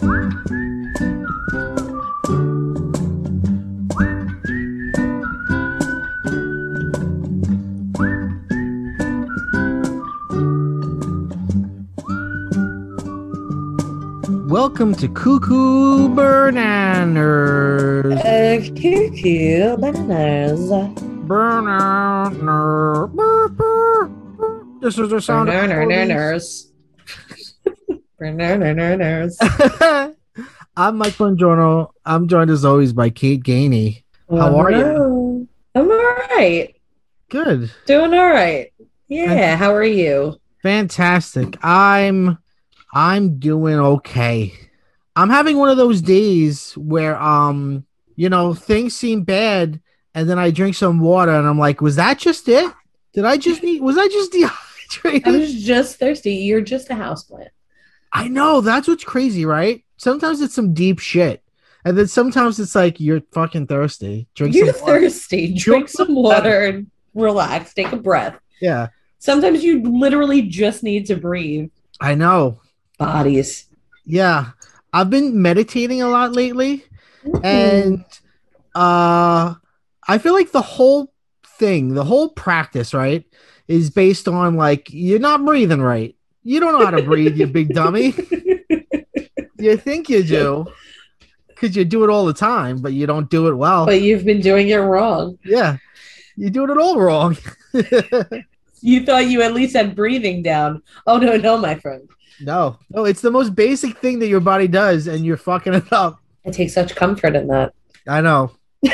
Welcome to Cuckoo Bananas. Cuckoo bananas. Banana. This is the sound of Bananas. Bananas. I'm Mike Bongiorno. I'm joined as always by Kate Gainey. How are you? I'm all right. Good. Doing all right. Yeah. How are you? Fantastic. I'm doing okay. I'm having one of those days where things seem bad and then I drink some water and I'm like, was that just it? Was I just dehydrated? I was just thirsty. You're just a houseplant. I know, that's what's crazy, right? Sometimes it's some deep shit. And then sometimes it's like you're fucking thirsty. You're thirsty. Drink some water and relax. Take a breath. Yeah. Sometimes you literally just need to breathe. I know. Bodies. Yeah. I've been meditating a lot lately. And I feel like the whole practice, right, is based on like you're not breathing right. You don't know how to breathe, you big dummy. You think you do because you do it all the time, but you don't do it well. But you've been doing it wrong. Yeah. You're doing it all wrong. You thought you at least had breathing down. Oh, no, my friend. No, it's the most basic thing that your body does, and you're fucking it up. I take such comfort in that. I know.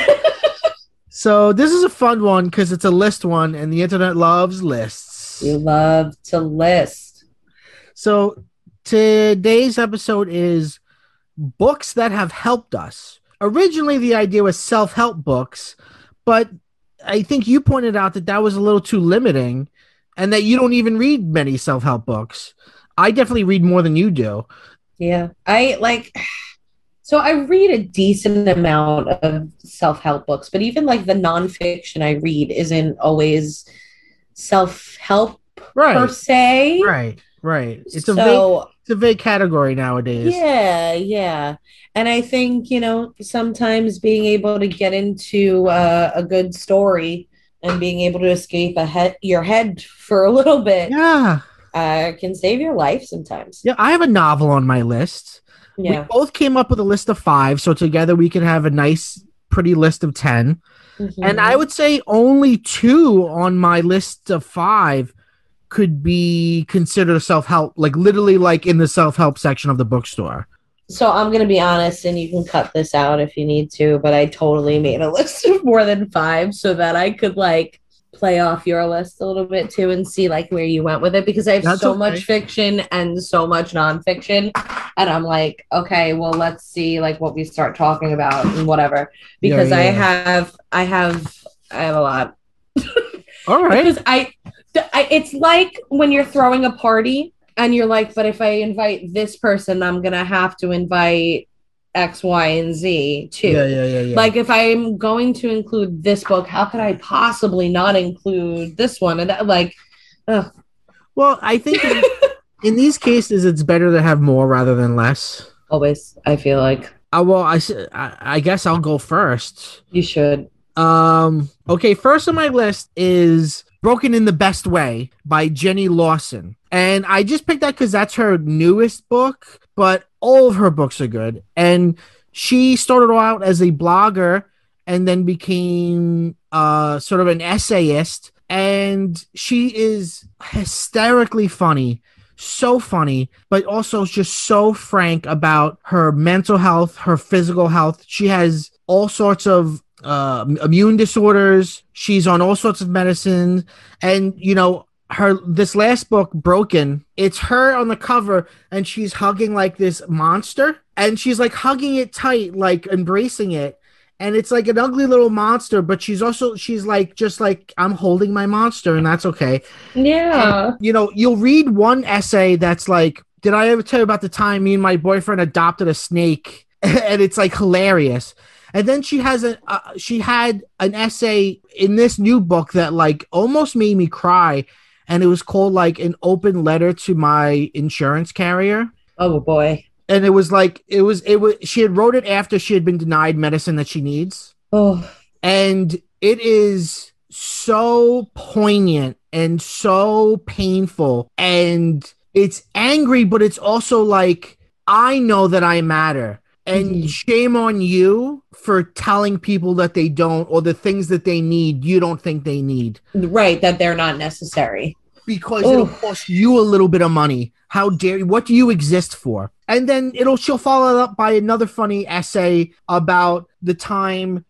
So this is a fun one because it's a list one, and the internet loves lists. You love to list. So today's episode is books that have helped us. Originally, the idea was self-help books, but I think you pointed out that was a little too limiting and that you don't even read many self-help books. I definitely read more than you do. Yeah. I read a decent amount of self-help books, but even like the nonfiction I read isn't always self-help per se. Right. It's a vague category nowadays. Yeah. And I think, sometimes being able to get into a good story and being able to escape your head for a little bit can save your life sometimes. Yeah, I have a novel on my list. Yeah. We both came up with a list of 5, so together we can have a nice, pretty list of 10. Mm-hmm. And I would say only 2 on my list of 5 could be considered self-help, like literally like in the self-help section of the bookstore. So I'm going to be honest, and you can cut this out if you need to, but I totally made a list of more than 5 so that I could like play off your list a little bit too and see like where you went with it, because I have much fiction and so much nonfiction, and I'm like, okay, well, let's see like what we start talking about and whatever, because I have a lot. All right. Because it's like when you're throwing a party and you're like, but if I invite this person, I'm going to have to invite X, Y, and Z too. Yeah. Like if I'm going to include this book, how could I possibly not include this one? And well, I think in these cases, it's better to have more rather than less. Always, I feel like. I guess I'll go first. You should. Okay, first on my list is Broken in the Best Way by Jenny Lawson. And I just picked that because that's her newest book, but all of her books are good. And she started out as a blogger and then became sort of an essayist. And she is hysterically funny, so funny, but also just so frank about her mental health, her physical health. She has all sorts of immune disorders. She's on all sorts of medicine. And, this last book, Broken, it's her on the cover and she's hugging like this monster and she's like hugging it tight, like embracing it. And it's like an ugly little monster, but she's like, just like, I'm holding my monster and that's okay. Yeah. And, you'll read one essay that's like, did I ever tell you about the time me and my boyfriend adopted a snake? And it's like hilarious. And then she had an essay in this new book that like almost made me cry. And it was called like An Open Letter to My Insurance Carrier. Oh boy. And it was like it was she had wrote it after she had been denied medicine that she needs. Oh, And it is so poignant and so painful. And it's angry, but it's also like, I know that I matter. And mhm. shame on you for telling people that they don't, or the things that they need, you don't think they need. Right, that they're not necessary. Because it'll Oh, cost you a little bit of money. How dare you? What do you exist for? And then she'll follow it up by another funny essay about the time,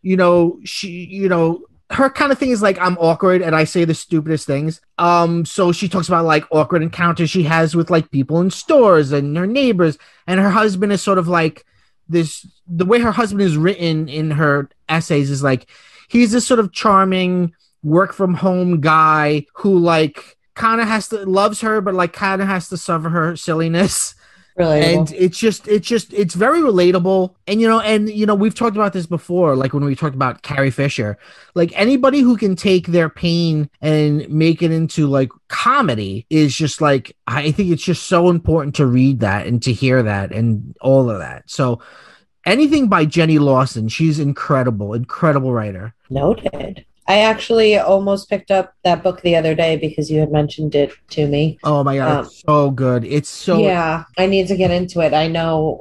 her kind of thing is like, I'm awkward and I say the stupidest things. So she talks about like awkward encounters she has with like people in stores and her neighbors, and her husband is sort of like this. The way her husband is written in her essays is like, he's this sort of charming work from home guy who like kind of has to loves her, but like kind of has to suffer her silliness. And relatable. it's very relatable. And we've talked about this before, like when we talked about Carrie Fisher. Like anybody who can take their pain and make it into like comedy is just like, I think it's just so important to read that and to hear that and all of that. So anything by Jenny Lawson, she's incredible writer. Noted. I actually almost picked up that book the other day because you had mentioned it to me. Oh my god, it's so good. It's so Yeah, I need to get into it. I know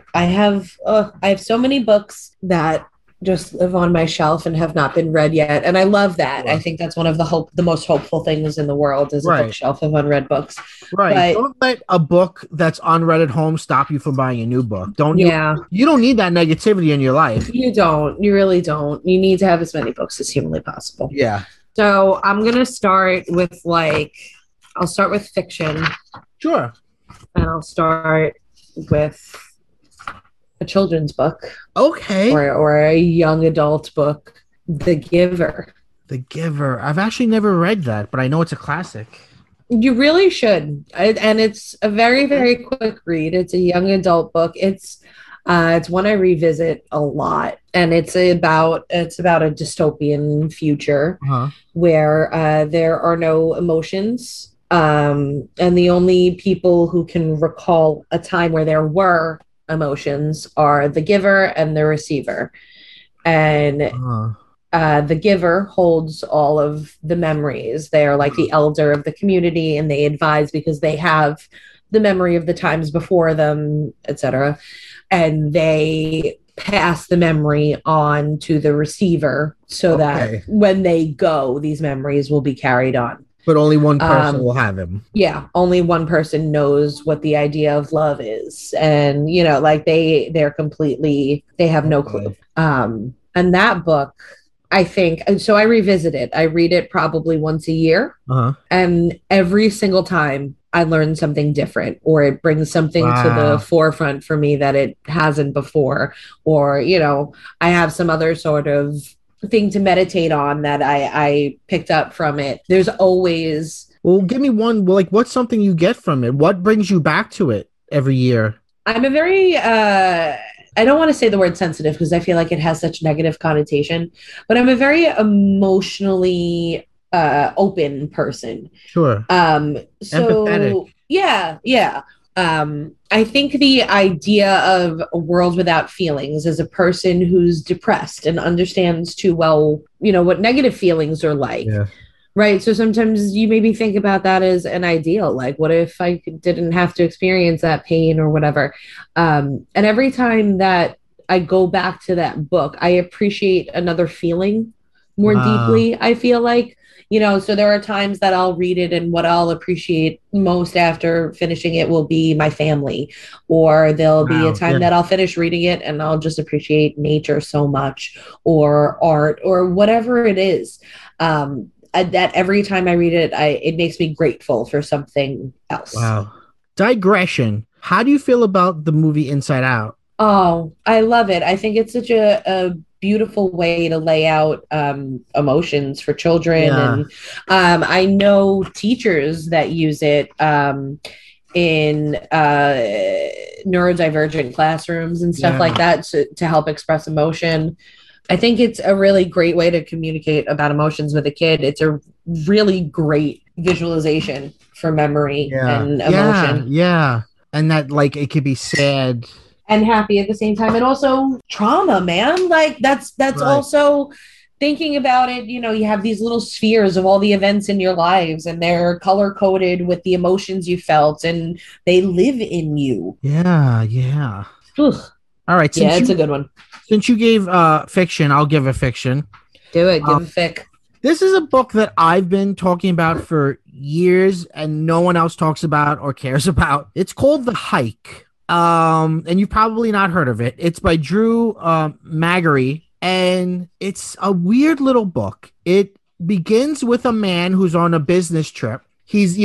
I have so many books that just live on my shelf and have not been read yet, and I love that. I think that's one of the most hopeful things in the world is a Right. bookshelf of unread books. Right. But Don't let a book that's unread at home stop you from buying a new book. Don't you? yeah, You don't need that negativity in your life. you don't. You really don't. You need to have as many books as humanly possible. Yeah. So I'm gonna start with I'll start with fiction, Sure. and I'll start with a children's book Okay. or a young adult book, The Giver. The Giver. I've actually never read that, but I know it's a classic. You really should. And it's a very, very quick read. It's a young adult book. It's one I revisit a lot, and it's about a dystopian future Uh-huh. where there are no emotions, and the only people who can recall a time where there were emotions are the giver and the receiver. And Uh-huh. the giver holds all of the memories. They are like the elder of the community, and they advise because they have the memory of the times before them, etc. And they pass the memory on to the receiver so that Okay. when they go, these memories will be carried on. But only one person will have him. Yeah, only one person knows what the idea of love is, and like they have no clue. And that book, I think, so I revisit it. I read it probably once a year. Uh-huh. And every single time I learn something different, or it brings something to the forefront for me that it hasn't before, or, I have some other sort of thing to meditate on that I picked up from it. There's always. Well, give me one. Like, what's something you get from it? What brings you back to it every year? I'm a very, I don't want to say the word sensitive because I feel like it has such negative connotation, but I'm a very emotionally open person. Sure. So Empathetic. yeah. I think the idea of a world without feelings as a person who's depressed and understands too well, what negative feelings are like. Yeah. Right. So sometimes you maybe think about that as an ideal. Like, what if I didn't have to experience that pain or whatever? And every time that I go back to that book, I appreciate another feeling more deeply, I feel like. So there are times that I'll read it, and what I'll appreciate most after finishing it will be my family, or there'll be a time that I'll finish reading it and I'll just appreciate nature so much, or art, or whatever it is. That every time I read it, it makes me grateful for something else. Wow. Digression. How do you feel about the movie Inside Out? Oh, I love it. I think it's such a beautiful way to lay out emotions for children. Yeah. And I know teachers that use it in neurodivergent classrooms and stuff like that to help express emotion. I think it's a really great way to communicate about emotions with a kid. It's a really great visualization for memory and emotion. Yeah. And that, like, it could be sad. and happy at the same time, and also trauma, man. Like that's Right. also thinking about it. You know, you have these little spheres of all the events in your lives, and they're color coded with the emotions you felt, and they live in you. Yeah. Ugh. All right. Yeah, it's a good one. Since you gave fiction, I'll give a fiction. Do it. Give a fic. This is a book that I've been talking about for years and no one else talks about or cares about. It's called The Hike. And you've probably not heard of it. It's by Drew Magary, and it's a weird little book. It begins with a man who's on a business trip. He's,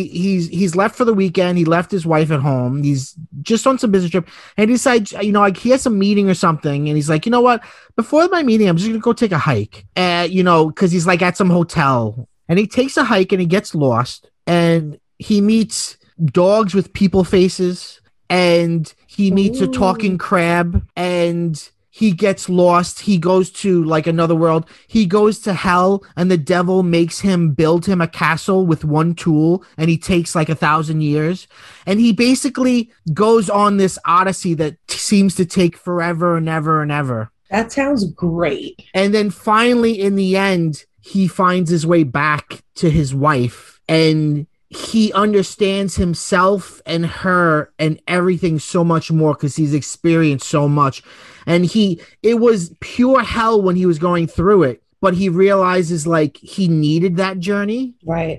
he's left for the weekend. He left his wife at home. He's just on some business trip, and he decides, like he has a meeting or something, and he's like, you know what? Before my meeting, I'm just gonna go take a hike. Because he's like at some hotel, and he takes a hike and he gets lost, and he meets dogs with people faces, and he meets a talking crab, and he gets lost. He goes to like another world. He goes to hell, and the devil makes him build him a castle with one tool, and he takes like 1,000 years. And he basically goes on this odyssey that seems to take forever and ever and ever. That sounds great. And then finally, in the end, he finds his way back to his wife, and he understands himself and her and everything so much more because he's experienced so much. And it was pure hell when he was going through it, but he realizes like he needed that journey. Right.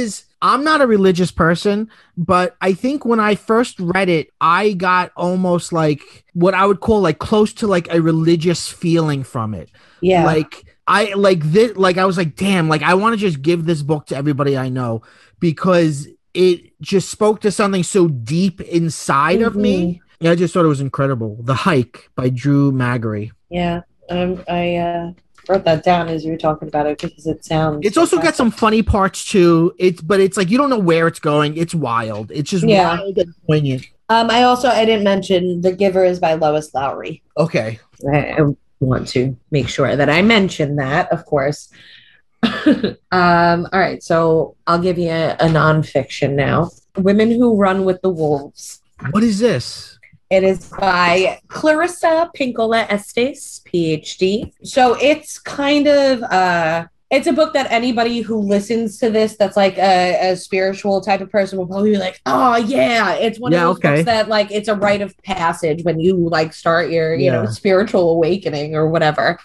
I'm not a religious person, but I think when I first read it, I got almost like what I would call like close to like a religious feeling from it. Yeah. I was like, damn, like I want to just give this book to everybody I know because it just spoke to something so deep inside of me. Yeah, I just thought it was incredible. The Hike by Drew Magary. Yeah, I wrote that down as you were talking about it because it sounds. It's also got some funny parts too. But it's like you don't know where it's going. It's wild. It's just wild and poignant. I didn't mention The Giver is by Lois Lowry. Okay. I want to make sure that I mention that, of course. All right, so I'll give you a nonfiction now. Women Who Run with the Wolves. What is this? It is by Clarissa Pinkola Estes, PhD. So it's kind of it's a book that anybody who listens to this that's like a spiritual type of person will probably be like, oh yeah, it's one of those books that like it's a rite of passage when you like start your spiritual awakening or whatever.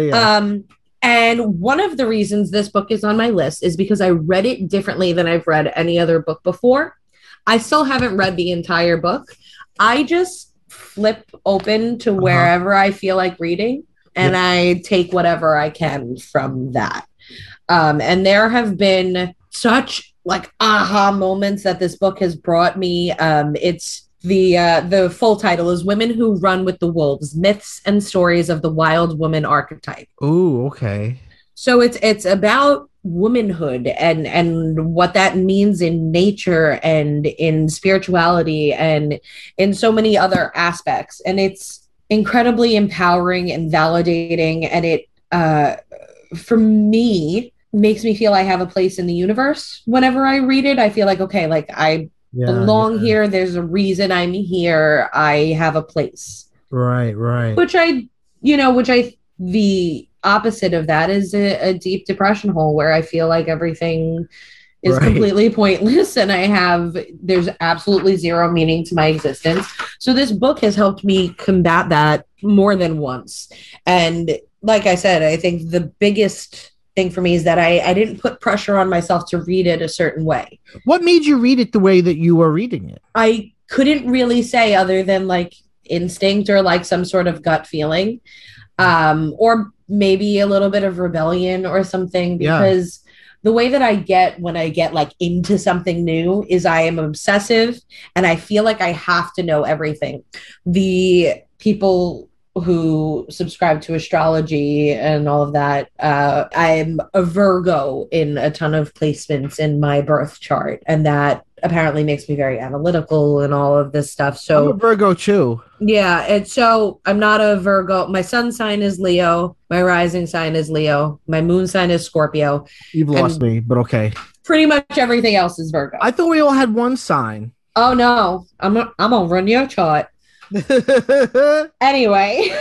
And one of the reasons this book is on my list is because I read it differently than I've read any other book before. I still haven't read the entire book. I just flip open to wherever I feel like reading, and I take whatever I can from that. And there have been such like aha moments that this book has brought me. It's the full title is Women Who Run with the Wolves: Myths and Stories of the Wild Woman Archetype. Oh, okay. So it's about womanhood and what that means in nature and in spirituality and in so many other aspects. And it's incredibly empowering and validating. And it, for me, makes me feel I have a place in the universe. Whenever I read it, I feel like, okay, like I belong here. There's a reason I'm here. I have a place. Right. The opposite of that is a deep depression hole where I feel like everything is completely pointless and there's absolutely zero meaning to my existence. So this book has helped me combat that more than once. And like I said, I think the biggest thing for me is that I didn't put pressure on myself to read it a certain way. What made you read it the way that you were reading it? I couldn't really say other than like instinct or like some sort of gut feeling. Or maybe a little bit of rebellion or something, because the way that I get when I get like into something new is I am obsessive and I feel like I have to know everything. The people who subscribe to astrology and all of that, I'm a Virgo in a ton of placements in my birth chart, and that apparently makes me very analytical and all of this stuff. So I'm a Virgo too. Yeah. And so I'm not a Virgo. My sun sign is Leo. My rising sign is Leo. My moon sign is Scorpio. You've lost me, but okay. Pretty much everything else is Virgo. I thought we all had one sign. Oh no. I'm gonna run your chart. Anyway,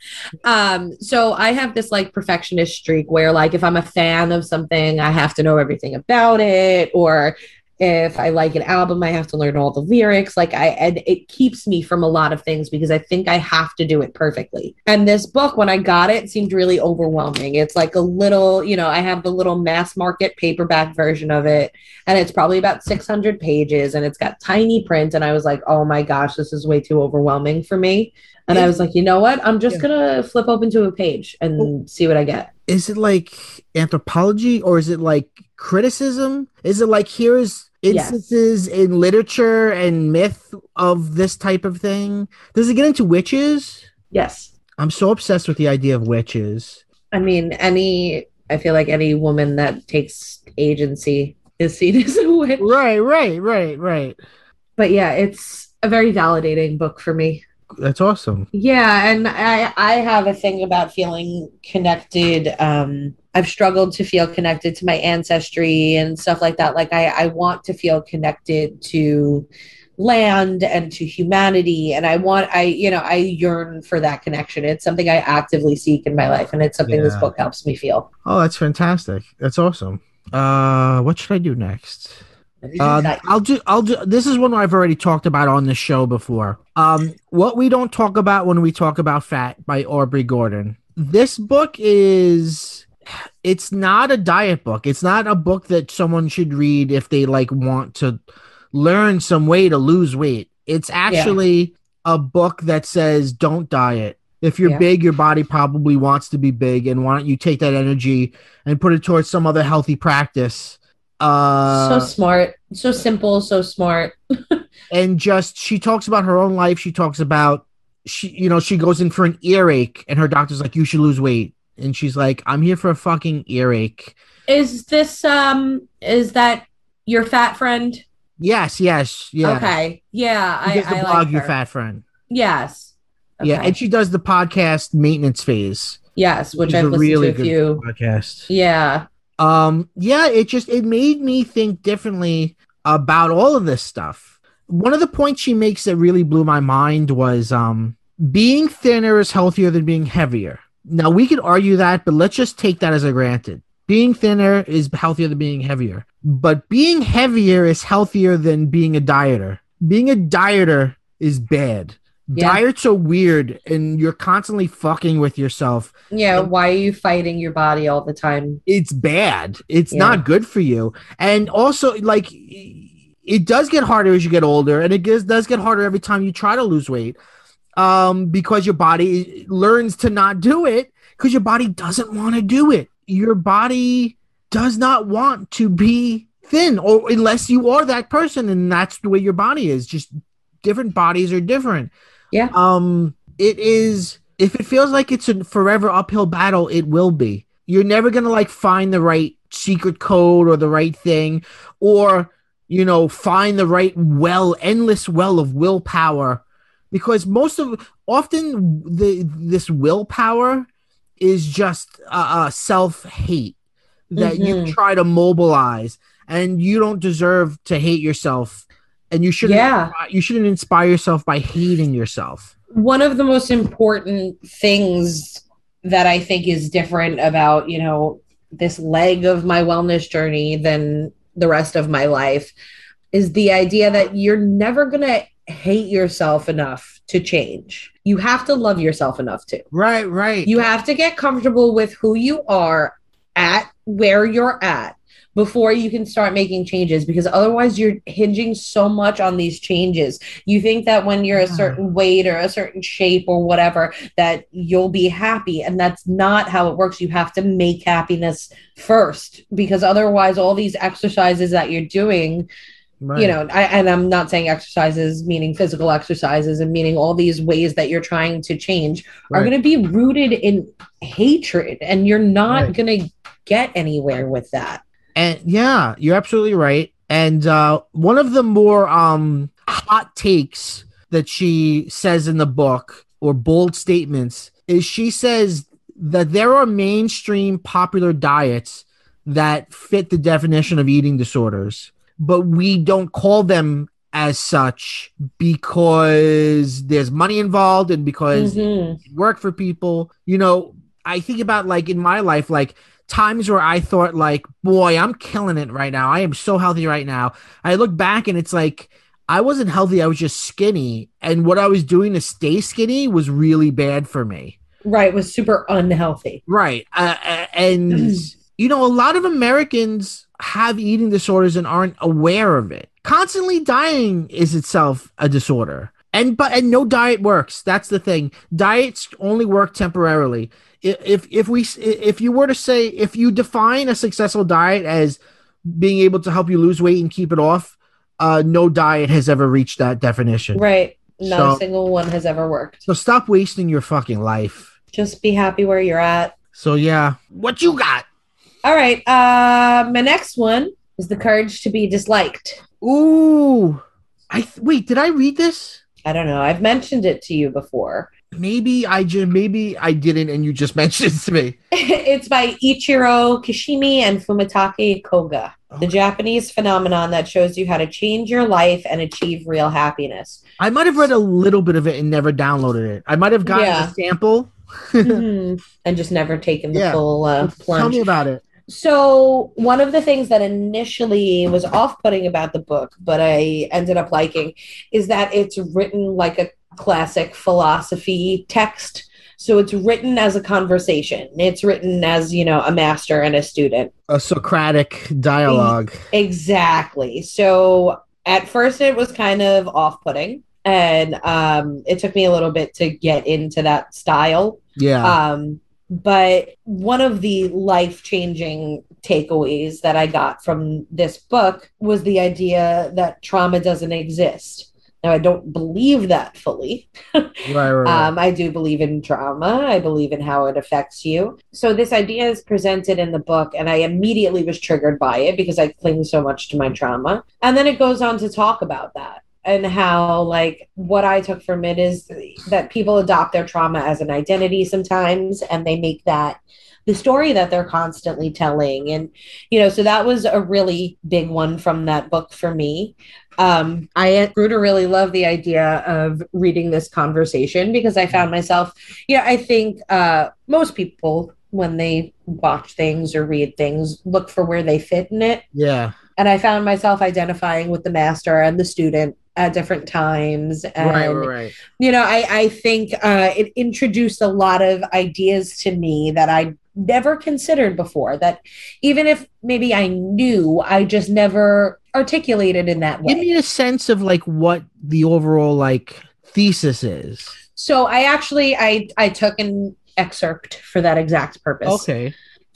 so I have this like perfectionist streak where like if I'm a fan of something, I have to know everything about it, or if I like an album, I have to learn all the lyrics. And it keeps me from a lot of things because I think I have to do it perfectly. And this book, when I got it, seemed really overwhelming. It's like a little, I have the little mass market paperback version of it, and it's probably about 600 pages, and it's got tiny print. And I was like, oh my gosh, this is way too overwhelming for me. And I was like, you know what? I'm just gonna flip open to a page and see what I get. Is it like anthropology, or is it like criticism? Is it like here's instances in literature and myth of this type of thing? Does it get into witches? Yes. I'm so obsessed with the idea of witches. I mean, I feel like any woman that takes agency is seen as a witch. Right. But yeah, it's a very validating book for me. That's awesome. Yeah, and I have a thing about feeling connected. I've struggled to feel connected to my ancestry and stuff like that. Like I want to feel connected to land and to humanity, and I yearn for that connection. It's something I actively seek in my life, and it's something this book helps me feel. Oh, that's fantastic. That's awesome. What should I do next? I'll do this is one I've already talked about on the show before. What We Don't Talk About When We Talk About Fat by Aubrey Gordon. This book it's not a diet book. It's not a book that someone should read if they like want to learn some way to lose weight. It's actually a book that says don't diet. If you're big, your body probably wants to be big, and why don't you take that energy and put it towards some other healthy practice? So smart, so simple, so smart. And just she talks about her own life. She talks about she goes in for an earache, and her doctor's like, you should lose weight, and she's like, I'm here for a fucking earache. Is that your fat friend? Yes. Okay, yeah, I blog like Your Fat Friend. Yes. Okay. Yeah, and she does the podcast Maintenance Phase. Yes, which I've listened to a few podcasts. Yeah. It made me think differently about all of this stuff. One of the points she makes that really blew my mind was being thinner is healthier than being heavier. Now we could argue that, but let's just take that as a granted. Being thinner is healthier than being heavier, but being heavier is healthier than being a dieter. Being a dieter is bad. Diets are weird, and you're constantly fucking with yourself. Yeah, why are you fighting your body all the time? It's bad. It's not good for you. And also, like, it does get harder as you get older, and it does get harder every time you try to lose weight, because your body learns to not do it because your body doesn't want to do it. Your body does not want to be thin, or unless you are that person, and that's the way your body is. Just different bodies are different. Yeah. It is, if it feels like it's a forever uphill battle, it will be. You're never going to like find the right secret code or the right thing, or, find the right endless well of willpower, because often this willpower is just self-hate that you try to mobilize, and you don't deserve to hate yourself. And you shouldn't inspire yourself by hating yourself. One of the most important things that I think is different about, this leg of my wellness journey than the rest of my life is the idea that you're never going to hate yourself enough to change. You have to love yourself enough to. Right. You have to get comfortable with who you are at where you're at before you can start making changes, because otherwise you're hinging so much on these changes. You think that when you're a certain weight or a certain shape or whatever, that you'll be happy. And that's not how it works. You have to make happiness first, because otherwise all these exercises that you're doing, and I'm not saying exercises meaning physical exercises, and meaning all these ways that you're trying to change are going to be rooted in hatred, and you're not going to get anywhere with that. And yeah, you're absolutely right. And one of the more hot takes that she says in the book, or bold statements, is she says that there are mainstream popular diets that fit the definition of eating disorders, but we don't call them as such because there's money involved and because Hmm. it work for people. You know, I think about like in my life, like times where I thought like, boy, I'm killing it right now. I am so healthy right now. I look back and it's like I wasn't healthy. I was just skinny. And what I was doing to stay skinny was really bad for me. Right, was super unhealthy. Right. And, you know, a lot of Americans have eating disorders and aren't aware of it. Constantly dying is itself a disorder. And no diet works. That's the thing. Diets only work temporarily. If you were to say if you define a successful diet as being able to help you lose weight and keep it off, no diet has ever reached that definition. Right. Not a So single one has ever worked. so stop wasting your fucking life. Just be happy where you're at. So yeah, what you got? All right. My next one is The Courage to Be Disliked. Ooh, wait. Did I read this? I don't know. I've mentioned it to you before. Maybe I didn't, and you just mentioned it to me. It's by Ichiro Kishimi and Fumitake Koga, the Japanese phenomenon that shows you how to change your life and achieve real happiness. I might have read a little bit of it and never downloaded it. I might have gotten Yeah. a sample. Mhm. And just never taken the Yeah. full Tell plunge. me about it. So, one of the things that initially was off putting about the book, but I ended up liking, is that it's written like a classic philosophy text. So, it's written as a conversation, it's written as, you know, a master and a student. A Socratic dialogue. Exactly. So, at first, it was kind of off putting. And it took me a little bit to get into that style. Yeah. But one of the life-changing takeaways that I got from this book was the idea that trauma doesn't exist. Now, I don't believe that fully. Right. I do believe in trauma. I believe in how it affects you. So this idea is presented in the book, and I immediately was triggered by it because I cling so much to my trauma. And then it goes on to talk about that and how, like, what I took from it is that people adopt their trauma as an identity sometimes, and they make that the story that they're constantly telling. And, you know, so that was a really big one from that book for me. I grew to really love the idea of reading this conversation because I found myself, you know, I think most people, when they watch things or read things, look for where they fit in it. Yeah. And I found myself identifying with the master and the student at different times. And, Right. you know, I think it introduced a lot of ideas to me that I never considered before, that even if maybe I knew, I just never articulated in that way. Give me a sense of like what the overall like thesis is. So I actually, I took an excerpt for that exact purpose. Okay.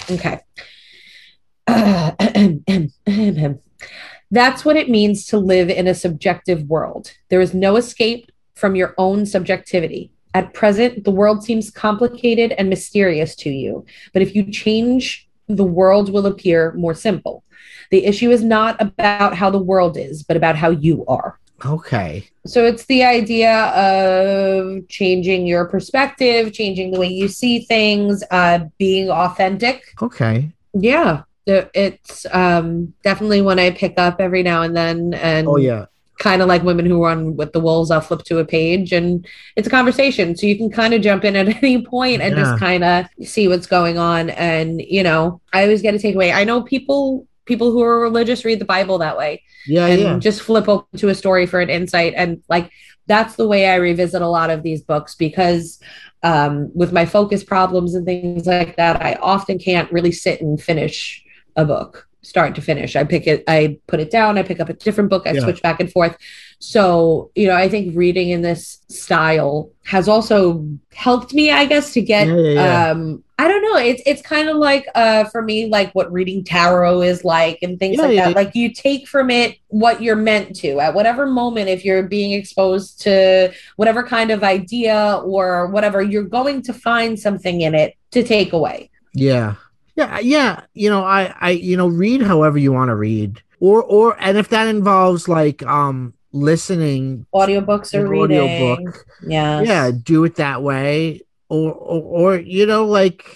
That's what it means to live in a subjective world. There is no escape from your own subjectivity. At present, the world seems complicated and mysterious to you, but if you change, the world will appear more simple. The issue is not about how the world is, but about how you are. Okay. So it's the idea of changing your perspective, changing the way you see things, being authentic. Okay. Yeah. It's definitely one I pick up every now and then. And Oh yeah. kind of like Women Who Run with the Wolves, I'll flip to a page and it's a conversation. So you can kind of jump in at any point and just kind of see what's going on. And, you know, I always get a takeaway. I know people who are religious read the Bible that way. And just flip open to a story for an insight. And like, that's the way I revisit a lot of these books because with my focus problems and things like that, I often can't really sit and finish a book start to finish. I put it down, I pick up a different book, I switch back and forth. So, you know, I think reading in this style has also helped me, I guess, to get I don't know, it's kind of like for me, like what reading tarot is like and things like that. Like you take from it what you're meant to at whatever moment. If you're being exposed to whatever kind of idea or whatever, you're going to find something in it to take away. Yeah. You know, I read however you want to read, or and if that involves like listening, audiobooks or reading, do it that way, or you know, like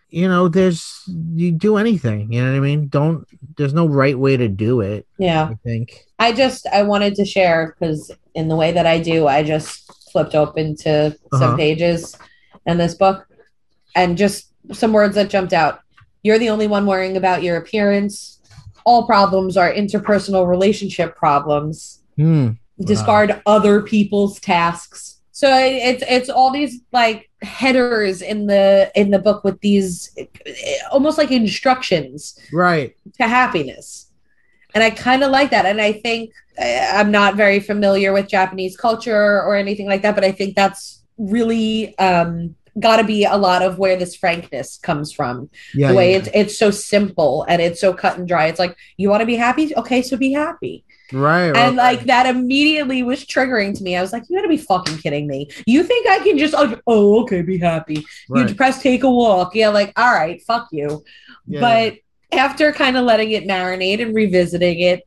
you do anything, you know what I mean? There's no right way to do it, Yeah. I think. I wanted to share because in the way that I do, I just flipped open to some Uh-huh. pages in this book and just some words that jumped out. You're the only one worrying about your appearance. All problems are interpersonal relationship problems. Wow. Discard other people's tasks. So it's all these like headers in the book with these almost like instructions Right. to happiness. And I kind of like that. And I think I'm not very familiar with Japanese culture or anything like that, but I think that's really got to be a lot of where this frankness comes from. Yeah, The yeah, way yeah. it's so simple and it's so cut and dry. It's like, you want to be happy? Okay, so be happy. Right, right, And right. like that immediately was triggering to me. I was like, you gotta be fucking kidding me. You think I can just, oh, okay, be happy. You Right. depressed, take a walk. Yeah, like, all right, fuck you. Yeah, yeah. But after kind of letting it marinate and revisiting it,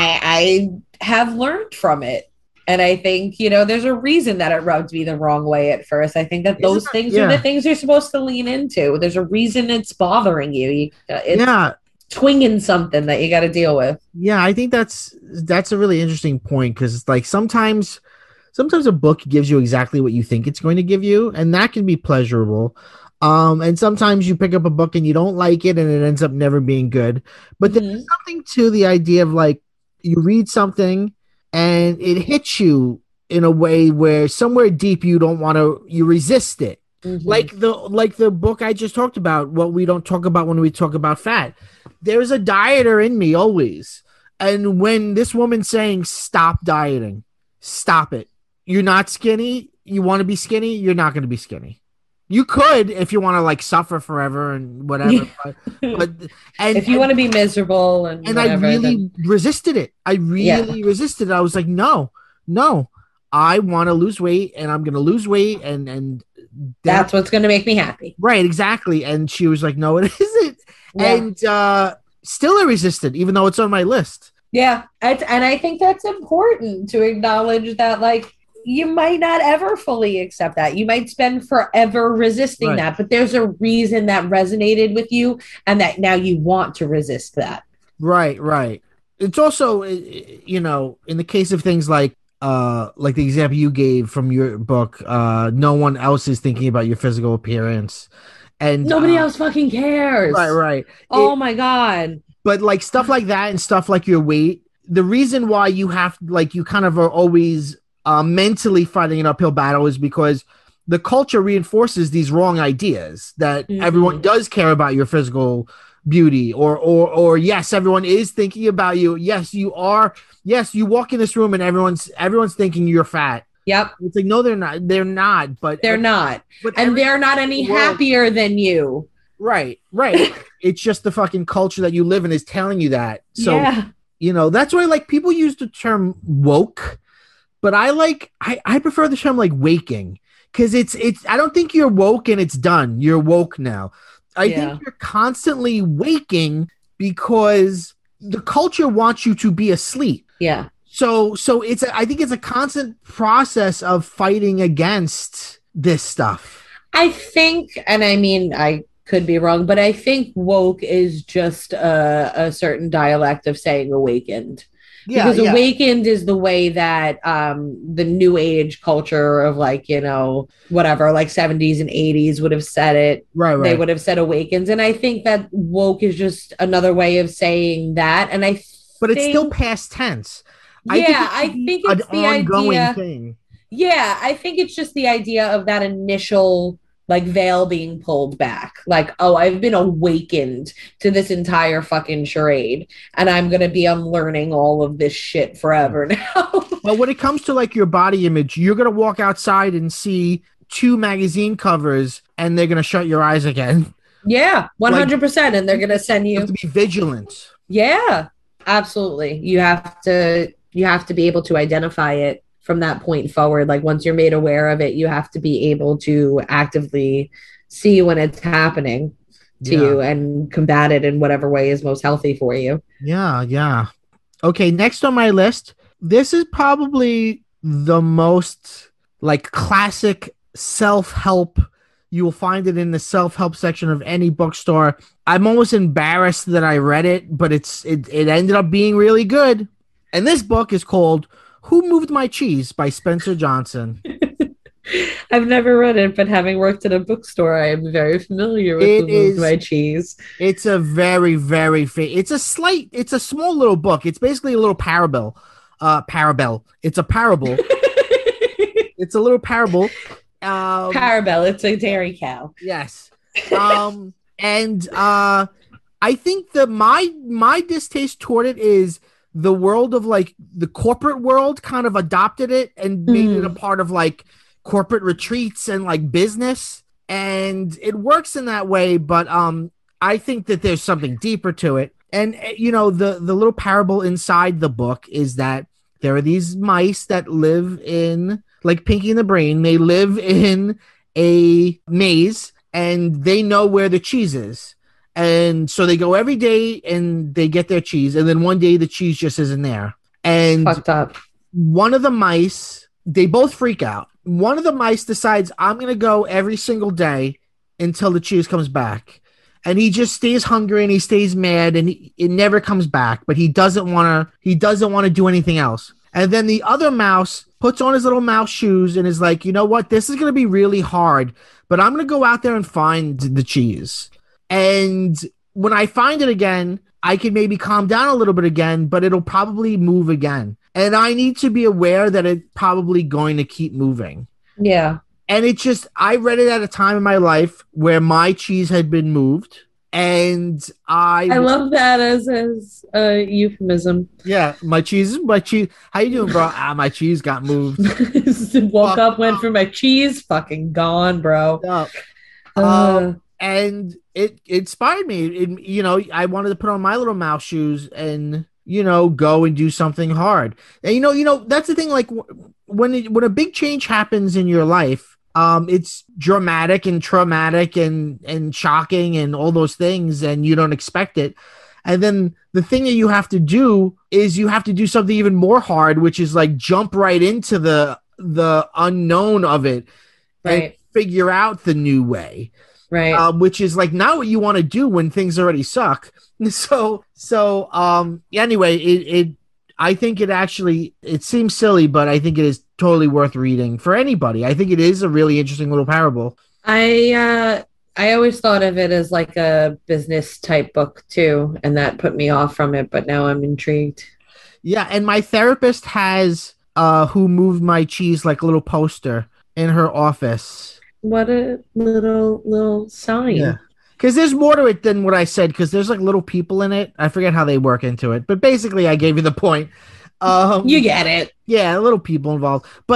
I have learned from it. And I think, there's a reason that it rubbed me the wrong way at first. I think that Isn't those that, things are the yeah. things you're supposed to lean into. There's a reason it's bothering you. It's Yeah. twinging something that you got to deal with. Yeah, I think that's a really interesting point because it's like sometimes a book gives you exactly what you think it's going to give you, and that can be pleasurable. And sometimes you pick up a book and you don't like it and it ends up never being good. But there's Mm-hmm. something to the idea of like you read something and it hits you in a way where somewhere deep you resist it. Mm-hmm. Like the book I just talked about, what we don't talk about when we talk about fat. There's a dieter in me always. And when this woman's saying stop dieting, stop it. You're not skinny, you want to be skinny, you're not going to be skinny. You could if you want to like suffer forever and whatever, but and If you want to be miserable and and I whatever, then really resisted it. I yeah, really resisted it. I was like, no, no, I want to lose weight and I'm going to lose weight. And then, that's what's going to make me happy. right, exactly. And she was like, no, it isn't. Yeah. And still I resisted, even though it's on my list. Yeah. And I think that's important to acknowledge that, like, you might not ever fully accept that. You might spend forever resisting Right, that, but there's a reason that resonated with you and that now you want to resist that. right, right. It's also, in the case of things like the example you gave from your book, no one else is thinking about your physical appearance. And Nobody else fucking right, cares. right. Oh my God. But like stuff like that and stuff like your weight, the reason why you kind of are always mentally fighting an uphill battle is because the culture reinforces these wrong ideas that everyone Mm-hmm. does care about your physical beauty, or yes, everyone is thinking about you. Yes, you are. Yes, you walk in this room and everyone's thinking you're fat. Yep. It's like, no, they're not. They're not. They're not. But And everyone they're not in any the world, happier than you. right, right. It's just the fucking culture that you live in is telling you that. So Yeah. that's why like people use the term woke, but I prefer the term like waking because it's I don't think you're woke and it's done. You're woke now. I think Yeah. you're constantly waking because the culture wants you to be asleep. Yeah. So I think it's a constant process of fighting against this stuff. I think, and I mean, I could be wrong, but I think woke is just a certain dialect of saying awakened. Yeah, Because yeah. awakened is the way that the new age culture of like, whatever, like 70s and 80s would have said it. Right, They right. would have said awakens. And I think that woke is just another way of saying that. And I But it's still think, past tense. I think yeah, it I should be think an it's the ongoing idea. thing. Yeah, I think it's just the idea of that initial like veil being pulled back. Like, oh, I've been awakened to this entire fucking charade and I'm going to be unlearning all of this shit forever now. But when it comes to like your body image, you're gonna walk outside and see two magazine covers, and they're gonna shut your eyes again. Yeah, Like 100%. And they're going to send you have you. to be vigilant. Yeah, absolutely. You have to be able to identify it from that point forward. Like once you're made aware of it, you have to be able to actively see when it's happening to Yeah, you and combat it in whatever way is most healthy for you. yeah, yeah. Okay, next on my list, this is probably the most like classic self-help You will find it in the self-help section of any bookstore. I'm almost embarrassed that I read it, but it ended up being really good. And this book is called Who Moved My Cheese by Spencer Johnson. I've never read it, but having worked at a bookstore, I am very familiar with Who Moved My Cheese. It's a very, very it's a small little book. It's basically a little parable. It's a parable. It's a little parable. Parabelle, it's a dairy cow. Yes. And I think that my distaste toward it is the world of like the corporate world kind of adopted it and made it a part of like corporate retreats and like business, and it works in that way, but I think that there's something deeper to it. And the little parable inside the book is that there are these mice that live in, like Pinky and the Brain, they live in a maze and they know where the cheese is. And so they go every day and they get their cheese. And then one day the cheese just isn't there. And fucked up. One of the mice, they both freak out. One of the mice decides, I'm going to go every single day until the cheese comes back. And he just stays hungry and he stays mad and it never comes back, but he doesn't want to do anything else. And then the other mouse puts on his little mouse shoes and is like, you know what? This is going to be really hard, but I'm going to go out there and find the cheese. And when I find it again, I can maybe calm down a little bit again, but it'll probably move again. And I need to be aware that it's probably going to keep moving. Yeah. And it just, I read it at a time in my life where my cheese had been moved. And I love that as a euphemism. Yeah, my cheese. How you doing, bro? My cheese got moved. Woke up, went for my cheese, fucking gone, bro. And it inspired me. I wanted to put on my little mouse shoes and go and do something hard. And that's the thing. Like when a big change happens in your life, it's dramatic and traumatic and shocking and all those things, and you don't expect it. And then the thing that you have to do is you have to do something even more hard, which is like jump right into the unknown of it, right, and figure out the new way. Right. Which is like not what you want to do when things already suck. So anyway, I think it seems silly, but I think it is totally worth reading for anybody. I think it is a really interesting little parable. I always thought of it as like a business type book too, and that put me off from it, but now I'm intrigued. Yeah, and my therapist has Who Moved My Cheese, like a little poster in her office. What a little sign. Yeah. Because there's more to it than what I said, because there's like little people in it. I forget how they work into it, but basically I gave you the point. You get it. Yeah, little people involved. But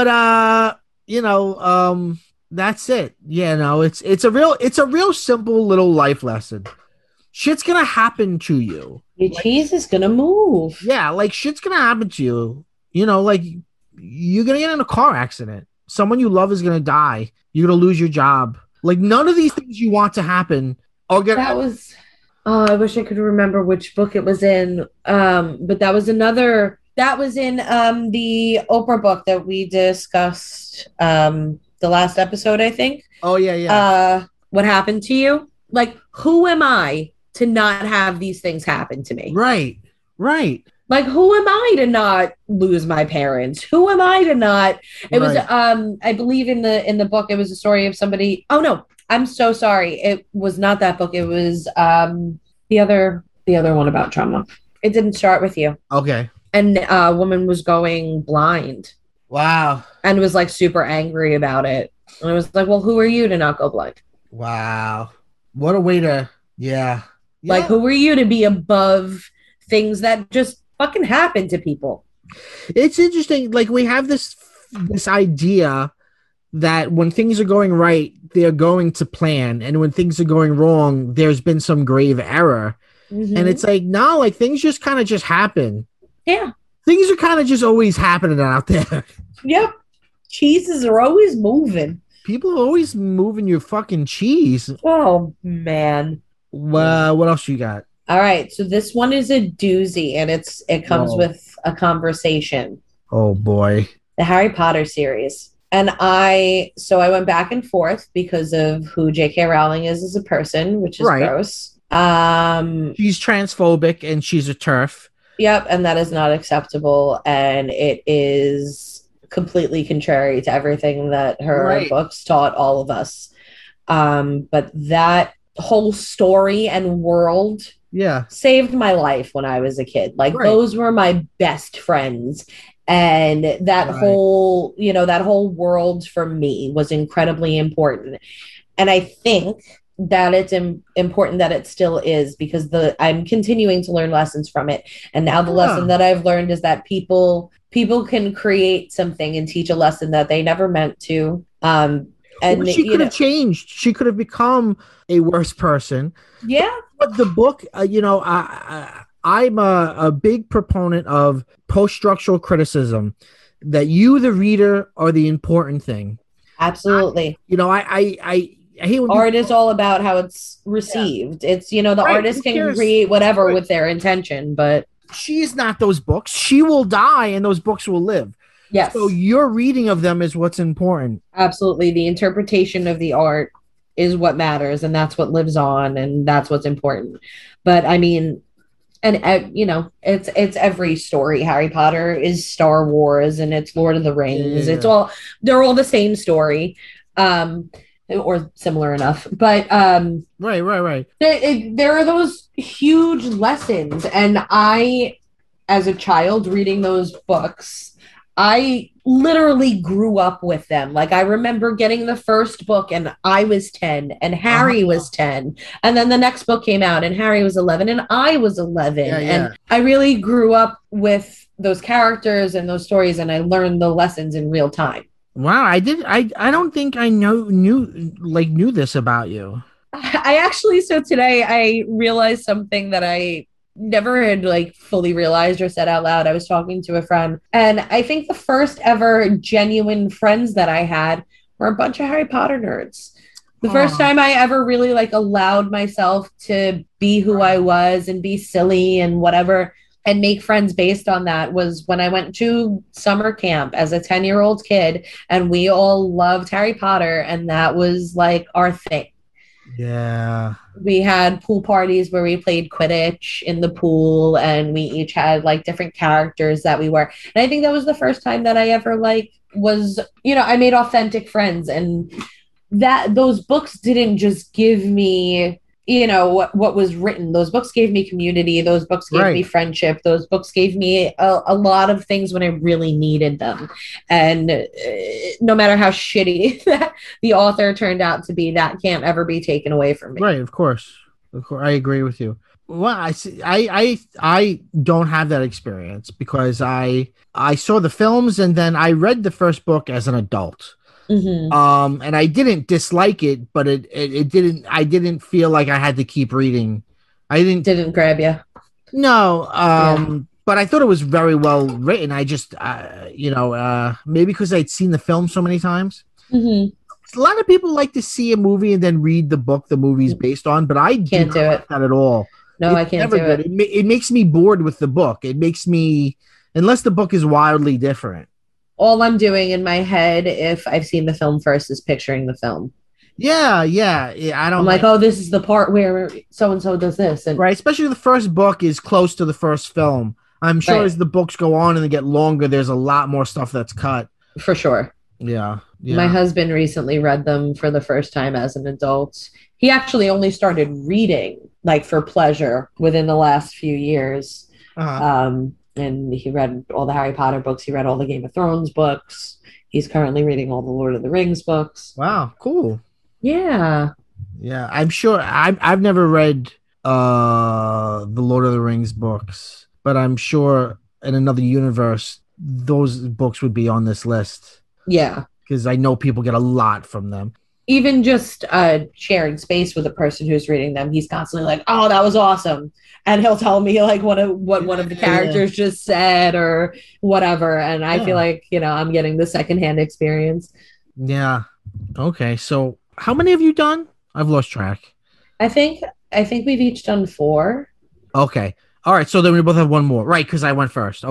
that's it. Yeah, no, it's a real simple little life lesson. Shit's gonna happen to you. Your cheese is gonna move. Yeah, like shit's gonna happen to you. Like you're gonna get in a car accident. Someone you love is gonna die. You're gonna lose your job. Like none of these things you want to happen are gonna. That was. Oh, I wish I could remember which book it was in. But that was another. That was in the Oprah book that we discussed the last episode, I think. Oh yeah. What happened to you? Like, who am I to not have these things happen to me? Right. Like, who am I to not lose my parents? Who am I to not? It was, I believe in the book, it was a story of somebody. Oh no, I'm so sorry. It was not that book. It was the other one about trauma. It didn't start with you. Okay. And a woman was going blind. Wow. And was like super angry about it. And I was like, well, who are you to not go blind? Wow. What a way to, yeah. Like, who are you to be above things that just fucking happen to people? It's interesting. Like, we have this idea that when things are going right, they're going to plan. And when things are going wrong, there's been some grave error. Mm-hmm. And it's like, no, like things just kind of just happen. Yeah. Things are kind of just always happening out there. Yep. Cheeses are always moving. People are always moving your fucking cheese. Oh, man. What else you got? All right. So this one is a doozy, and it comes with a conversation. Oh, boy. The Harry Potter series. And I went back and forth because of who J.K. Rowling is as a person, which is Right. gross. She's transphobic and she's a turf. Yep, and that is not acceptable, and it is completely contrary to everything that her Right. books taught all of us. But that whole story and world Yeah. saved my life when I was a kid. Like Right. those were my best friends. And that Right. whole, that whole world for me was incredibly important. And I think that it's important that it still is because the I'm continuing to learn lessons from it. And now the lesson Yeah. that I've learned is that people can create something and teach a lesson that they never meant to. What And she could have changed. She could have become a worse person. yeah, But the book, I'm a big proponent of post-structural criticism, that you, the reader, are the important thing. absolutely. I hate when people. Art is all about how it's Yeah, received. It's, the right. artist Who can cares? create whatever Right. with their intention, but She's not those books. She will die, and those books will live. So yes, your reading of them is what's important. absolutely. The interpretation of the art is what matters, and that's what lives on, and that's what's important. But I mean, and it's every story. Harry Potter is Star Wars, and it's Lord of the Rings. Yeah. They're all the same story, or similar enough. But Right. there are those huge lessons, and as a child reading those books, I literally grew up with them. Like I remember getting the first book and I was 10 and Harry Uh-huh. was 10. And then the next book came out and Harry was 11 and I was 11. Yeah. And I really grew up with those characters and those stories and I learned the lessons in real time. Wow, I did. I don't think I knew this about you. I actually, so today I realized something that I never had like fully realized or said out loud. I was talking to a friend, and I think the first ever genuine friends that I had were a bunch of Harry Potter nerds. The first Oh, time I ever really like allowed myself to be who I was and be silly and whatever and make friends based on that was when I went to summer camp as a 10-year-old kid and we all loved Harry Potter and that was like our thing. yeah. We had pool parties where we played Quidditch in the pool and we each had like different characters that we were. And I think that was the first time that I ever like was, I made authentic friends and that those books didn't just give me what was written. Those books gave me community, those books gave me Right. friendship, those books gave me a lot of things when I really needed them. And no matter how shitty that the author turned out to be, that can't ever be taken away from me. Right, of course. Of course, I agree with you. Well, I see. I don't have that experience because I saw the films and then I read the first book as an adult. Mm-hmm. And I didn't dislike it, but it didn't. I didn't feel like I had to keep reading. I didn't. Didn't grab you. No. Yeah. But I thought it was very well written. I just, maybe because I'd seen the film so many times. Mm-hmm. A lot of people like to see a movie and then read the book the movie's based on, but I do Can't not do like it. that at all. No, It's I can't never do good. it. It makes me bored with the book. It makes me, unless the book is wildly different. All I'm doing in my head, if I've seen the film first, is picturing the film. Yeah. I I'm don't like, like, oh, this is the part where so and so does this, and right? Especially the first book is close to the first film. I'm sure right, as the books go on and they get longer, there's a lot more stuff that's cut. for sure. Yeah. My Yeah. husband recently read them for the first time as an adult. He actually only started reading like for pleasure within the last few years. Uh-huh. And he read all the Harry Potter books. He read all the Game of Thrones books. He's currently reading all the Lord of the Rings books. Wow. Cool. Yeah. Yeah. I'm sure I've never read the Lord of the Rings books, but I'm sure in another universe those books would be on this list Yeah. because I know people get a lot from them. Even just sharing space with a person who's reading them, he's constantly like, "Oh, that was awesome," and he'll tell me like what one of the Yeah. characters just said or whatever, and I feel Yeah. like I'm getting the secondhand experience. Yeah. Okay. So how many have you done? I've lost track. I think I think we've each done four. Okay. All right. So then we both have one more, right? Because I went first. Okay.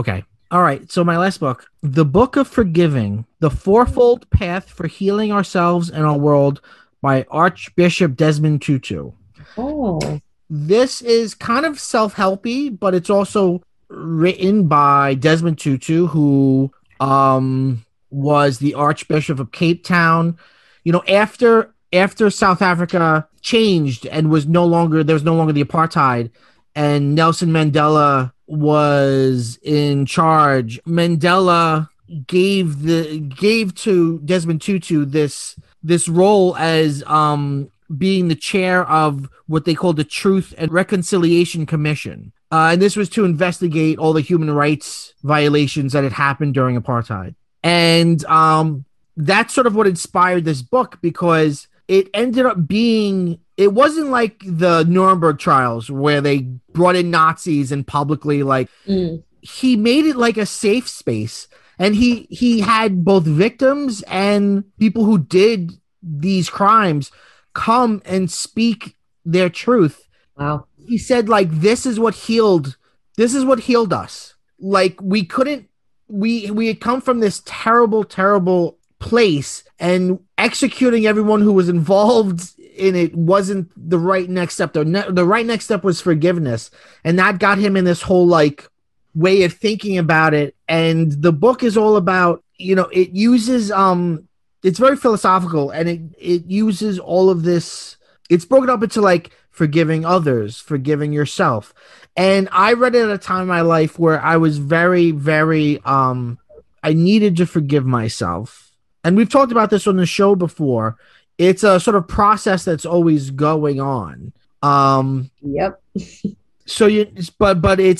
All right. So my last book, The Book of Forgiving, The Fourfold Path for Healing Ourselves and Our World by Archbishop Desmond Tutu. Oh, This is kind of self-helpy, but it's also written by Desmond Tutu, who was the Archbishop of Cape Town. After South Africa changed and was no longer there was no longer the apartheid, and Nelson Mandela was in charge. Mandela gave to Desmond Tutu this role as being the chair of what they called the Truth and Reconciliation Commission. And this was to investigate all the human rights violations that had happened during apartheid. And that's sort of what inspired this book, because it ended up being, it wasn't like the Nuremberg trials where they brought in Nazis and publicly, like, he made it like a safe space. And he had both victims and people who did these crimes come and speak their truth. wow. He said, like, this is what healed us. Like, we had come from this terrible place, and executing everyone who was involved in it wasn't the right next step. The right next step was forgiveness. And that got him in this whole like way of thinking about it. And the book is all about, it uses it's very philosophical, and it uses all of this. It's broken up into like forgiving others, forgiving yourself. And I read it at a time in my life where I was very, very I needed to forgive myself. And we've talked about this on the show before. It's a sort of process that's always going on. Yep. So but it's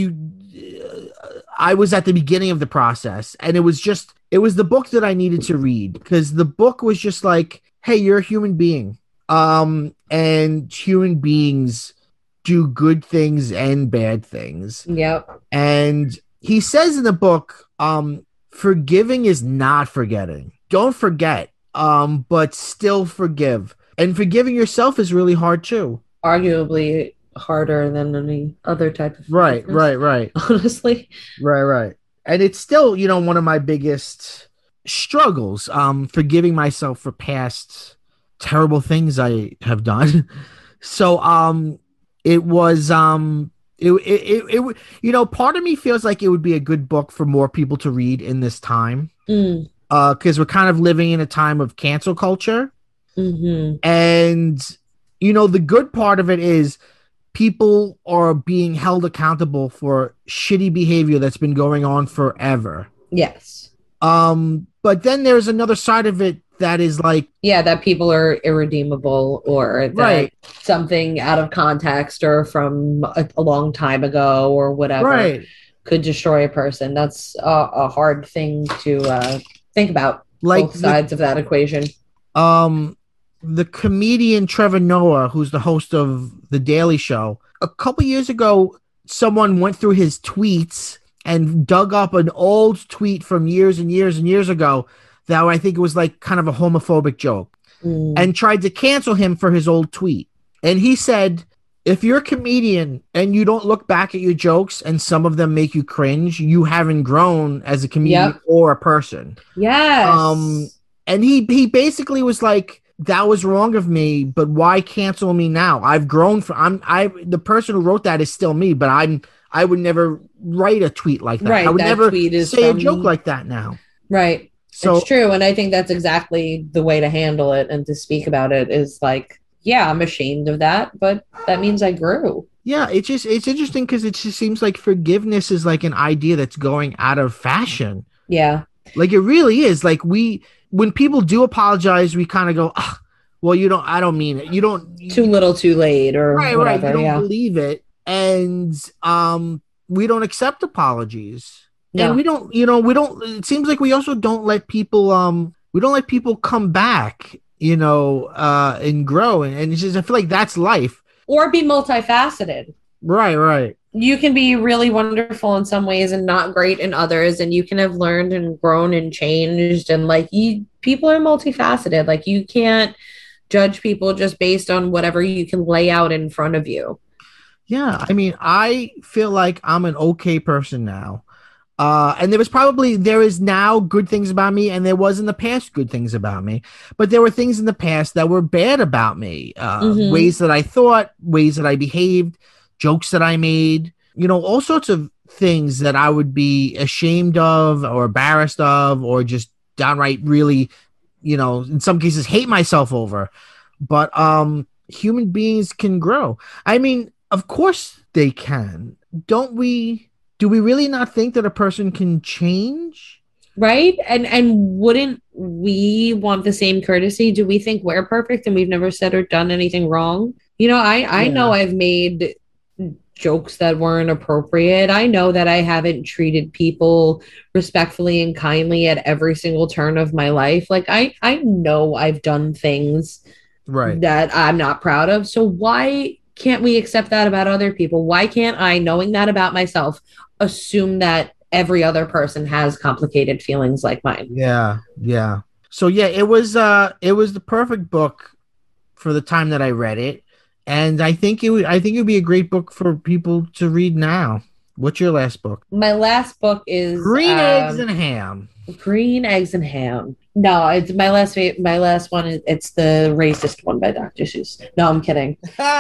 I was at the beginning of the process, and it was the book that I needed to read, because the book was just like, hey, you're a human being. And human beings do good things and bad things. Yep. And he says in the book, forgiving is not forgetting. Don't forget, but still forgive. And forgiving yourself is really hard too. Arguably harder than any other type of Right. honestly. Right. And it's still, one of my biggest struggles, forgiving myself for past terrible things I have done. So it was part of me feels like it would be a good book for more people to read in this time, because we're kind of living in a time of cancel culture. And the good part of it is people are being held accountable for shitty behavior that's been going on forever. Yes. But then there's another side of it that is like, that people are irredeemable, or that something out of context or from a long time ago or whatever could destroy a person. That's a hard thing to think about, like both sides of that equation. The comedian Trevor Noah, who's the host of The Daily Show, a couple years ago, someone went through his tweets and dug up an old tweet from years and years and years ago that I think it was like kind of a homophobic joke, and tried to cancel him for his old tweet. And he said, if you're a comedian and you don't look back at your jokes and some of them make you cringe, you haven't grown as a comedian or a person. Yes. And he basically was like, that was wrong of me, but why cancel me now? I've grown the person who wrote that is still me, but I would never write a tweet like that. Right, I would never say a joke me. like that now. Right. So it's true. And I think that's exactly the way to handle it and to speak about it is like, yeah, I'm ashamed of that, but that means I grew. Yeah, it's interesting because it just seems like forgiveness is like an idea that's going out of fashion. Yeah. Like it really is. Like when people do apologize, we kind of go, well, I don't mean it. You don't. Too little, too late, or whatever. Right. You don't believe it. And we don't accept apologies. No. And we don't, it seems like we also don't let people, come back, and grow. And it's just, I feel like that's life. Or be multifaceted. Right. You can be really wonderful in some ways and not great in others. And you can have learned and grown and changed. And people are multifaceted. Like you can't judge people just based on whatever you can lay out in front of you. Yeah. I mean, I feel like I'm an okay person now. And there is now good things about me, and there was in the past good things about me. But there were things in the past that were bad about me. Ways that I thought, ways that I behaved, jokes that I made, all sorts of things that I would be ashamed of or embarrassed of, or just downright really, in some cases hate myself over. But human beings can grow. I mean, of course they can. Do we really not think that a person can change? Right. And wouldn't we want the same courtesy? Do we think we're perfect and we've never said or done anything wrong? I know I've made jokes that weren't appropriate. I know that I haven't treated people respectfully and kindly at every single turn of my life. Like I know I've done things that I'm not proud of. So why can't we accept that about other people? Why can't I, knowing that about myself, assume that every other person has complicated feelings like mine? Yeah. So yeah, it was the perfect book for the time that I read it. And I think it would be a great book for people to read now. What's your last book? My last book is Green Eggs and Ham. Green Eggs and Ham. No, it's my last one. It's the racist one by Dr. Seuss. No, I'm kidding.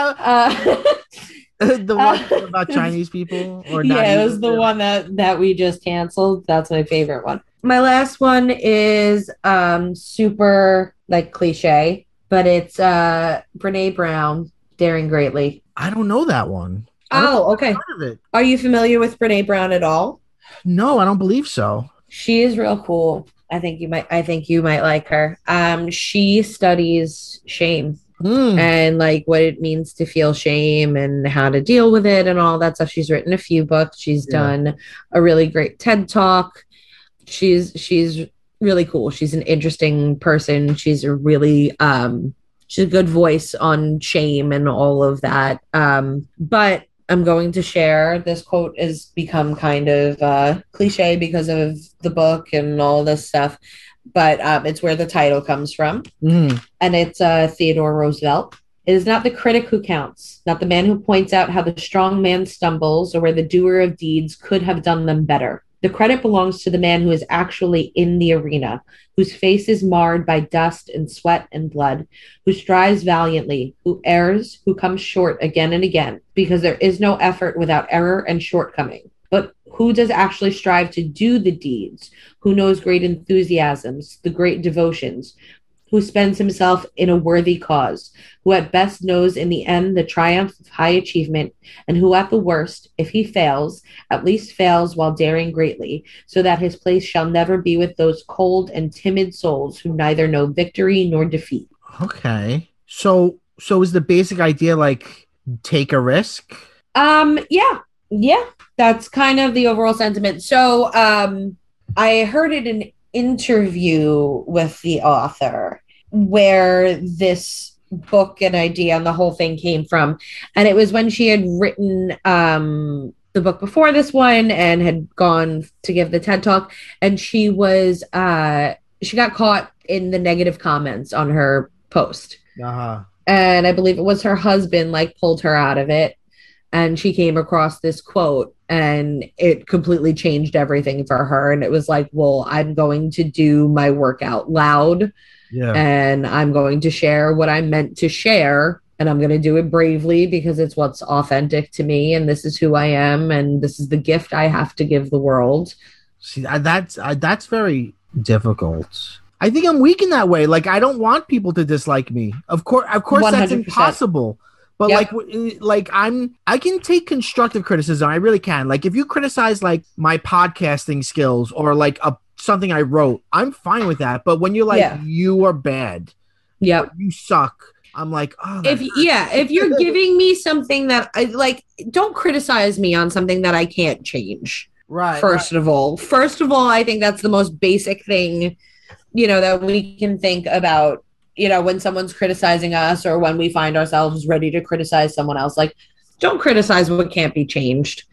The one about Chinese people, or not? Yeah, it was the one that we just canceled. That's my favorite one. My last one is super like cliche, but it's Brene Brown, Daring Greatly. I don't know that one. Oh, okay. Are you familiar with Brene Brown at all? No, I don't believe so. She is real cool. I think you might like her. She studies shame and like what it means to feel shame and how to deal with it and all that stuff. She's written a few books. She's done a really great TED Talk. She's really cool. She's an interesting person. She's a really she's a good voice on shame and all of that. But I'm going to share, this quote has become kind of cliche because of the book and all this stuff, but it's where the title comes from. And it's Theodore Roosevelt. It is not the critic who counts, not the man who points out how the strong man stumbles or where the doer of deeds could have done them better. The credit belongs to the man who is actually in the arena, whose face is marred by dust and sweat and blood, who strives valiantly, who errs, who comes short again and again, because there is no effort without error and shortcoming. But who does actually strive to do the deeds, who knows great enthusiasms, the great devotions, who spends himself in a worthy cause, who at best knows in the end the triumph of high achievement, and who at the worst, if he fails, at least fails while daring greatly, so that his place shall never be with those cold and timid souls who neither know victory nor defeat. Okay. So is the basic idea like take a risk? Yeah. That's kind of the overall sentiment. So I heard it in interview with the author where this book and idea and the whole thing came from, and it was when she had written the book before this one and had gone to give the TED Talk, and she got caught in the negative comments on her post, and I believe it was her husband like pulled her out of it, and she came across this quote and it completely changed everything for her. And it was like, well, I'm going to do my work out loud. Yeah. And I'm going to share what I'm meant to share. And I'm going to do it bravely because it's what's authentic to me. And this is who I am. And this is the gift I have to give the world. See, that's very difficult. I think I'm weak in that way. Like, I don't want people to dislike me. Of course, 100%. That's impossible. But I can take constructive criticism. I really can. Like, if you criticize like my podcasting skills or like something I wrote, I'm fine with that. But when you're like, you are bad, you suck, I'm like, oh. If you're giving me something that I like, don't criticize me on something that I can't change. Right. First of all, I think that's the most basic thing, that we can think about. When someone's criticizing us or when we find ourselves ready to criticize someone else, like, don't criticize what can't be changed.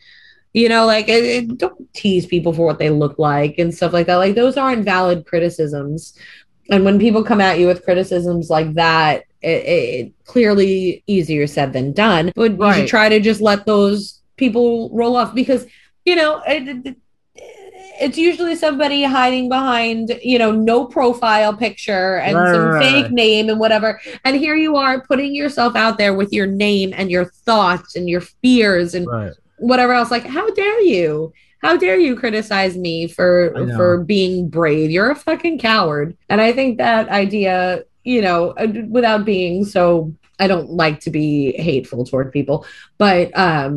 Don't tease people for what they look like and stuff like that. Like, those aren't valid criticisms. And when people come at you with criticisms like that, it clearly easier said than done. But you should try to just let those people roll off because, it's usually somebody hiding behind, no profile picture and Right, some right, fake right. name and whatever. And here you are putting yourself out there with your name and your thoughts and your fears and Right. whatever else. Like, how dare you? How dare you criticize me I for know. being brave? You're a fucking coward. And I think that idea, without being so, I don't like to be hateful toward people, but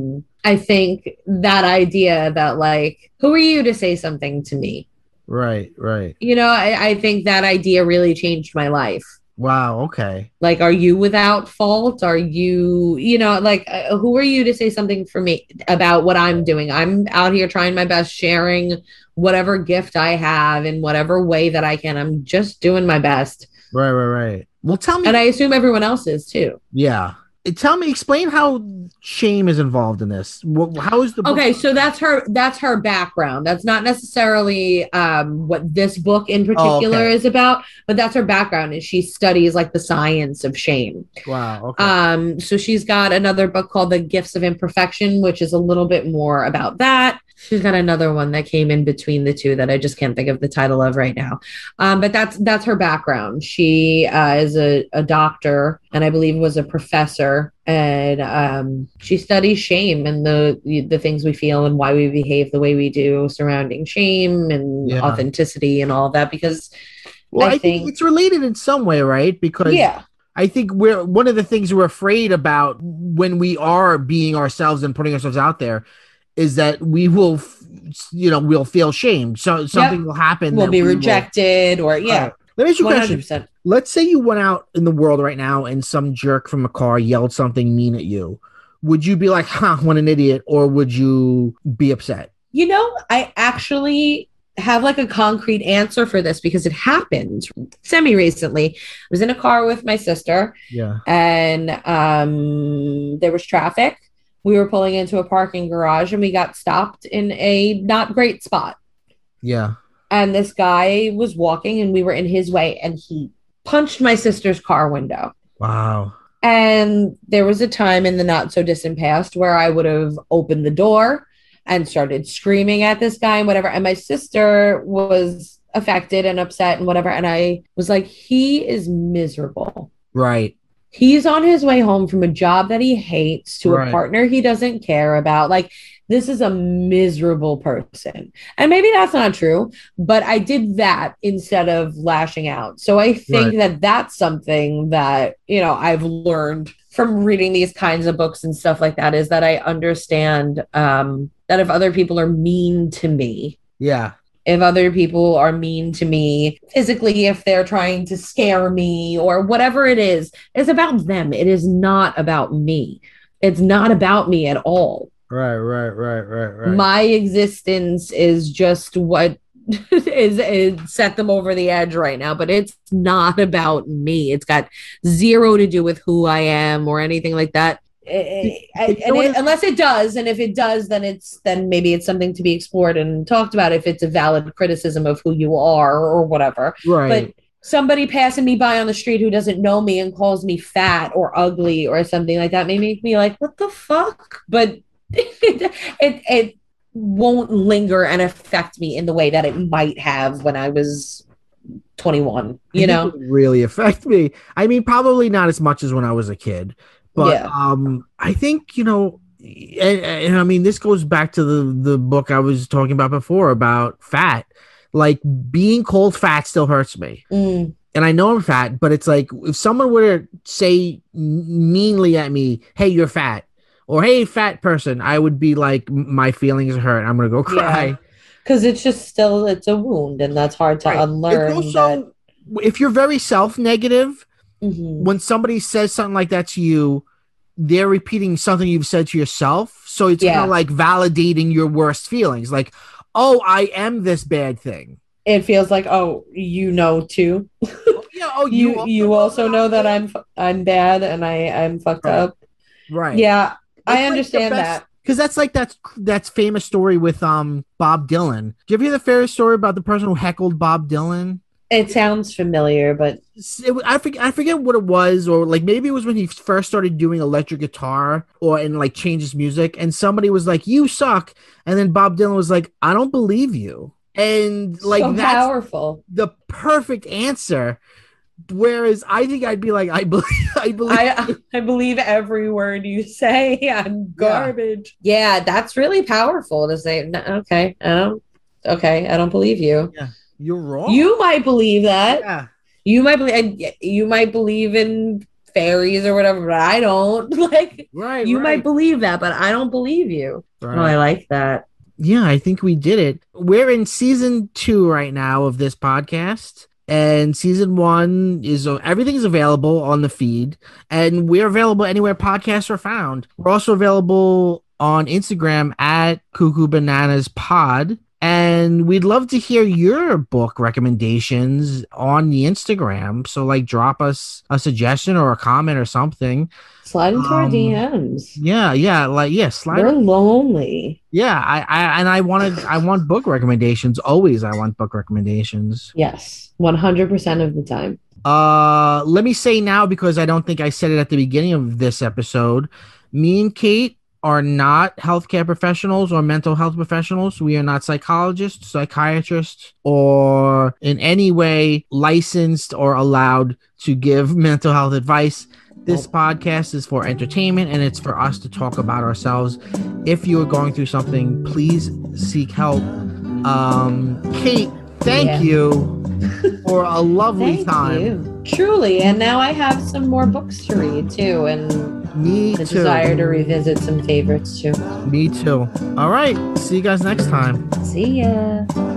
I think that idea that, like, who are you to say something to me? Right, right. I think that idea really changed my life. Wow, okay. Like, are you without fault? Are you, like, who are you to say something for me about what I'm doing? I'm out here trying my best, sharing whatever gift I have in whatever way that I can. I'm just doing my best. Right, right, right. Well, tell And I me, assume everyone else is too. yeah. Tell me, explain how shame is involved in this. How is the book? Okay, so that's her background. That's not necessarily what this book in Oh, particular okay. is about, but that's her background. Is she studies like the science of shame. Wow, okay. So she's got another book called The Gifts of Imperfection, which is a little bit more about that. She's got another one that came in between the two that I just can't think of the title of right now. But that's her background. She is a doctor and I believe was a professor, and she studies shame and the things we feel and why we behave the way we do surrounding shame and Yeah. authenticity and all of that. Because Well, I I think think, it's related in some way, right? Because yeah, I think we're one of the things we're afraid about when we are being ourselves and putting ourselves out there is that we will, we'll feel shame. So yep, something will happen will that be we will. rejected or All yeah, right. Let me ask you a question. 100%. Let's say you went out in the world right now and some jerk from a car yelled something mean at you. Would you be like, "Huh, what an idiot," or would you be upset? I actually have like a concrete answer for this because it happened semi recently. I was in a car with my sister Yeah. and there was traffic. We were pulling into a parking garage and we got stopped in a not great spot. Yeah. And this guy was walking and we were in his way and he punched my sister's car window. Wow. And there was a time in the not so distant past where I would have opened the door and started screaming at this guy and whatever. And my sister was affected and upset and whatever. And I was like, he is miserable. Right. He's on his way home from a job that he hates to a Right. partner he doesn't care about. Like, this is a miserable person. And maybe that's not true, but I did that instead of lashing out. So I Right. think that that's something that, I've learned from reading these kinds of books and stuff like that is that I understand that if other people are mean to me, Yeah. if other people are mean to me physically, if they're trying to scare me or whatever it is, it's about them. It is not about me. It's not about me at all. Right. Right. Right. Right. Right. My existence is just what is set them over the edge right now, but it's not about me. It's got zero to do with who I am or anything like that. Unless it does, and if it does, then maybe it's something to be explored and talked about if it's a valid criticism of who you are or whatever. Right. But somebody passing me by on the street who doesn't know me and calls me fat or ugly or something like that may make me like, what the fuck? But it won't linger and affect me in the way that it might have when I was 21, I think it would really affect me. I mean, probably not as much as when I was a kid, but Yeah. I think and I mean, this goes back to the book I was talking about before about fat. Like being called fat still hurts me, Mm, and I know I'm fat, but it's like if someone were to say meanly at me, "Hey, you're fat," or "Hey, fat person," I would be like, my feelings hurt. I'm gonna go yeah. cry. Because it's just still, it's a wound and that's hard to Right. It's unlearn that. also if you're very self-negative, Mhm. when somebody says something like that to you, they're repeating something you've said to yourself. So it's kind of Yeah. like validating your worst feelings. Like, oh, I am this bad thing. It feels like, oh, too. Yeah. Oh, You also know that bad. I'm bad and I'm fucked Right. up. Right. Yeah, I It's like the understand best that. because that's like that's famous story with Bob Dylan. Do you ever hear the famous story about the person who heckled Bob Dylan? It sounds familiar, but I forget what it was, or like maybe it was when he first started doing electric guitar or and like changed his music, and somebody was like, "You suck," and then Bob Dylan was like, "I don't believe you," and like so that's powerful. the perfect answer. Whereas I think I'd be like, I believe, I believe every word you say. I'm garbage. Yeah, that's really powerful to say. "No, okay, I don't believe you. yeah, you're wrong. You might believe that. Yeah, You might believe in fairies or whatever, but I don't. Like, right, you right. might believe that, but I don't believe you. Right. Oh, I like that. Yeah, I think we did it. We're in season 2 right now of this podcast. And season 1 is everything's available on the feed, and we're available anywhere podcasts are found. We're also available on Instagram at Cuckoo Bananas Pod. And we'd love to hear your book recommendations on the Instagram. So like drop us a suggestion or a comment or something. Slide into our DMs. Yeah, slide. We're lonely. Yeah, I want book recommendations. Always I want book recommendations. Yes, 100% of the time. Let me say now, because I don't think I said it at the beginning of this episode. Me and Kate are not healthcare professionals or mental health professionals. We are not psychologists, psychiatrists, or in any way licensed or allowed to give mental health advice. This podcast is for entertainment, and it's for us to talk about ourselves. If you are going through something, please seek help. Kate, thank you for a lovely time. You. Truly. And now I have some more books to read too, and me the too. Desire to revisit some favorites too. Me too. All right. See you guys next time. See ya.